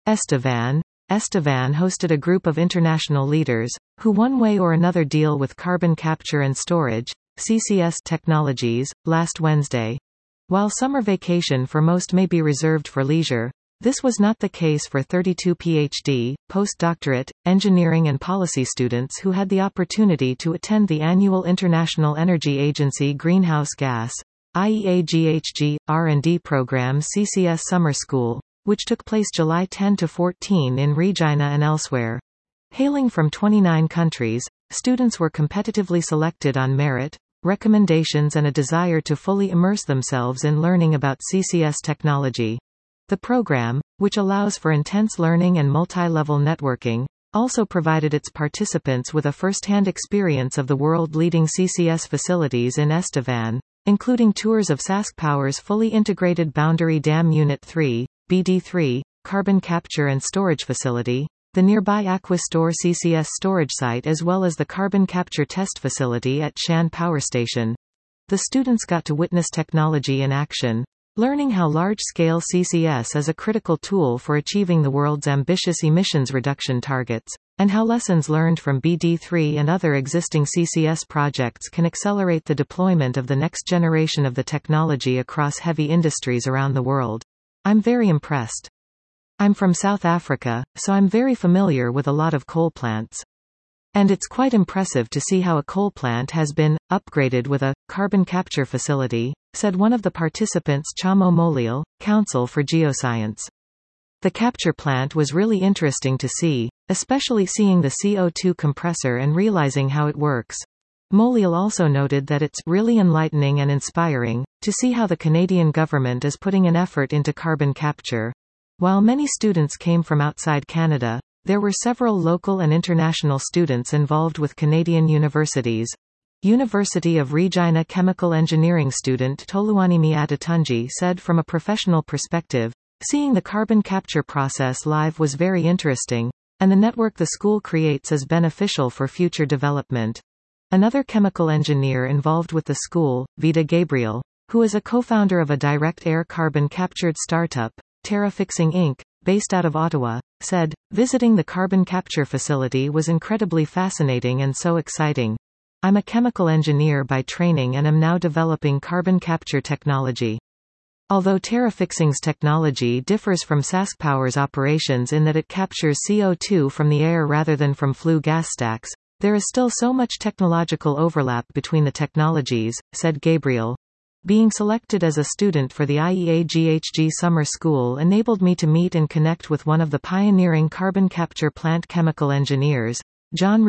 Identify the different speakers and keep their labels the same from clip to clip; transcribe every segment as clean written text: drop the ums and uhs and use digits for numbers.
Speaker 1: Estevan. Estevan hosted a group of international leaders, who one way or another deal with carbon capture and storage, CCS technologies, last Wednesday. While summer vacation for most may be reserved for leisure, this was not the case for 32 PhD, postdoctorate, engineering and policy students who had the opportunity to attend the annual International Energy Agency Greenhouse Gas (IEA GHG) R&D program CCS Summer School, which took place July 10 to 14 in Regina and elsewhere. Hailing from 29 countries, students were competitively selected on merit, recommendations and a desire to fully immerse themselves in learning about CCS technology. The program, which allows for intense learning and multi-level networking, also provided its participants with a first-hand experience of the world-leading CCS facilities in Estevan, including tours of SaskPower's fully integrated Boundary Dam Unit 3, BD3, carbon capture and storage facility, the nearby Aquistore CCS storage site as well as the carbon capture test facility at Shan Power Station. The students got to witness technology in action, learning how large-scale CCS is a critical tool for achieving the world's ambitious emissions reduction targets, and how lessons learned from BD3 and other existing CCS projects can accelerate the deployment of the next generation of the technology across heavy industries around the world. I'm very impressed. I'm from South Africa, so I'm very familiar with a lot of coal plants. And it's quite impressive to see how a coal plant has been upgraded with a carbon capture facility, said one of the participants, Chamo Moliel, Council for Geoscience. The capture plant was really interesting to see, especially seeing the CO2 compressor and realizing how it works. Moliel also noted that it's really enlightening and inspiring to see how the Canadian government is putting an effort into carbon capture. While many students came from outside Canada, there were several local and international students involved with Canadian universities. University of Regina chemical engineering student Toluwanimi Adetunji said, from a professional perspective, seeing the carbon capture process live was very interesting, and the network the school creates is beneficial for future development. Another chemical engineer involved with the school, Vida Gabriel, who is a co-founder of a direct air carbon captured startup, TerraFixing Inc., based out of Ottawa, said, visiting the carbon capture facility was incredibly fascinating and so exciting. I'm a chemical engineer by training and am now developing carbon capture technology. Although TerraFixing's technology differs from SaskPower's operations in that it captures CO2 from the air rather than from flue gas stacks, there is still so much technological overlap between the technologies, said Gabriel. Being selected as a student for the IEA GHG Summer School enabled me to meet and connect with one of the pioneering carbon capture plant chemical engineers, Jonathan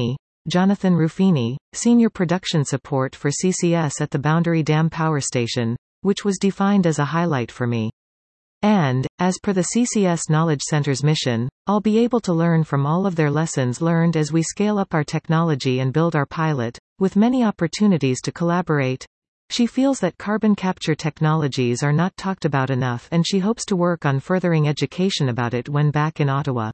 Speaker 1: Ruffini, Senior Production Support for CCS at the Boundary Dam Power Station, which was defined as a highlight for me. And, as per the CCS Knowledge Center's mission, I'll be able to learn from all of their lessons learned as we scale up our technology and build our pilot, with many opportunities to collaborate. She feels that carbon capture technologies are not talked about enough and she hopes to work on furthering education about it when back in Ottawa.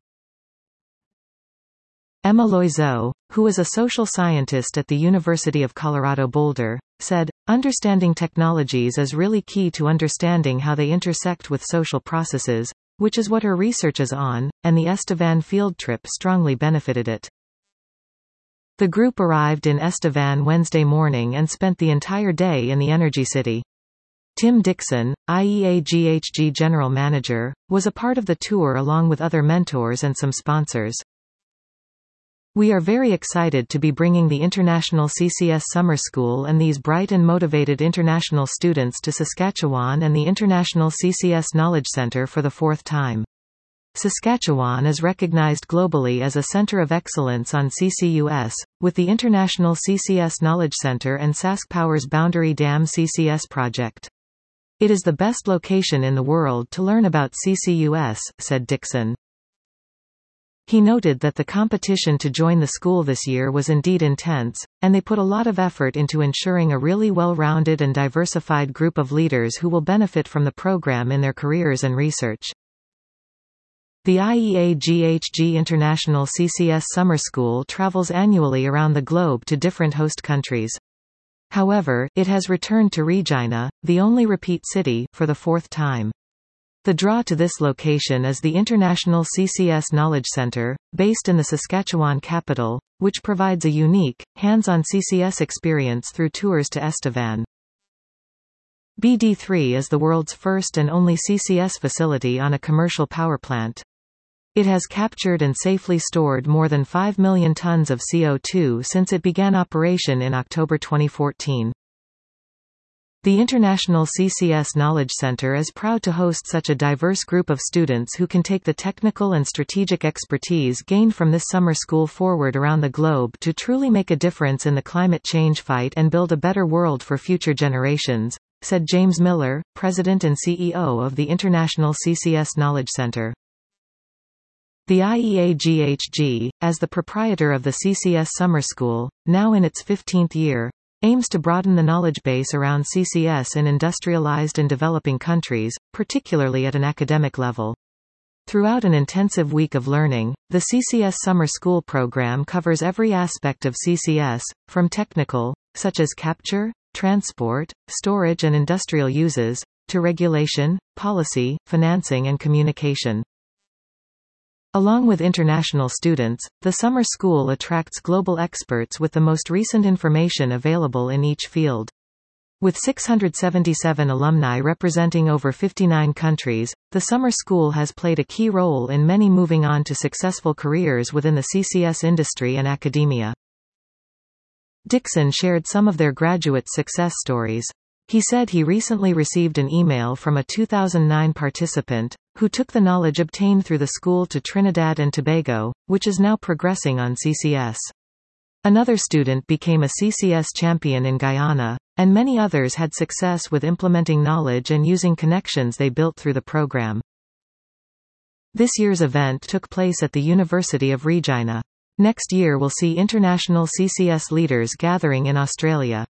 Speaker 1: Emma Loiseau, who is a social scientist at the University of Colorado Boulder, said, understanding technologies is really key to understanding how they intersect with social processes, which is what her research is on, and the Estevan field trip strongly benefited it. The group arrived in Estevan Wednesday morning and spent the entire day in the Energy City. Tim Dixon, IEA GHG General Manager, was a part of the tour along with other mentors and some sponsors. We are very excited to be bringing the International CCS Summer School and these bright and motivated international students to Saskatchewan and the International CCS Knowledge Center for the fourth time. Saskatchewan is recognized globally as a center of excellence on CCUS, with the International CCS Knowledge Center and SaskPower's Boundary Dam CCS project. It is the best location in the world to learn about CCUS, said Dixon. He noted that the competition to join the school this year was indeed intense, and they put a lot of effort into ensuring a really well-rounded and diversified group of leaders who will benefit from the program in their careers and research. The IEA GHG International CCS Summer School travels annually around the globe to different host countries. However, it has returned to Regina, the only repeat city, for the fourth time. The draw to this location is the International CCS Knowledge Centre, based in the Saskatchewan capital, which provides a unique, hands-on CCS experience through tours to Estevan. BD3 is the world's first and only CCS facility on a commercial power plant. It has captured and safely stored more than 5 million tons of CO2 since it began operation in October 2014. The International CCS Knowledge Centre is proud to host such a diverse group of students who can take the technical and strategic expertise gained from this summer school forward around the globe to truly make a difference in the climate change fight and build a better world for future generations, said James Miller, President and CEO of the International CCS Knowledge Centre. The IEA-GHG, as the proprietor of the CCS Summer School, now in its 15th year, aims to broaden the knowledge base around CCS in industrialized and developing countries, particularly at an academic level. Throughout an intensive week of learning, the CCS Summer School program covers every aspect of CCS, from technical, such as capture, transport, storage and industrial uses, to regulation, policy, financing and communication. Along with international students, the summer school attracts global experts with the most recent information available in each field. With 677 alumni representing over 59 countries, the summer school has played a key role in many moving on to successful careers within the CCS industry and academia. Dixon shared some of their graduates' success stories. He said he recently received an email from a 2009 participant, who took the knowledge obtained through the school to Trinidad and Tobago, which is now progressing on CCS. Another student became a CCS champion in Guyana, and many others had success with implementing knowledge and using connections they built through the program. This year's event took place at the University of Regina. Next year will see international CCS leaders gathering in Australia.